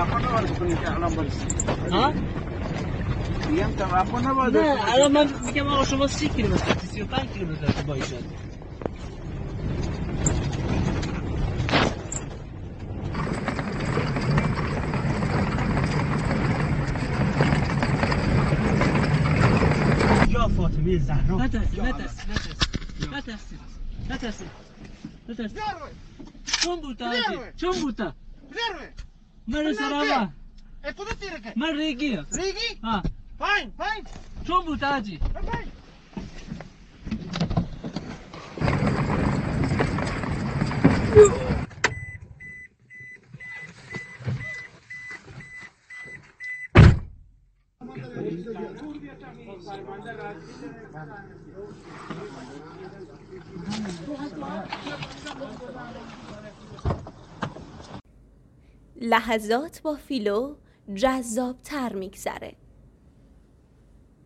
توقع نباید کنی که الان برسی. ها؟ میگم توقع نباید. نه الان من میگم آقا شما 30 کیلومتر 35 کیلومتر با ایشان. یا فاطمه زهرا نترسی چون بوده آجی چون بوده من سرابا من ریگی ها Fine. چون بوده آجی لحظات با فیلو جذاب‌تر می‌گذره.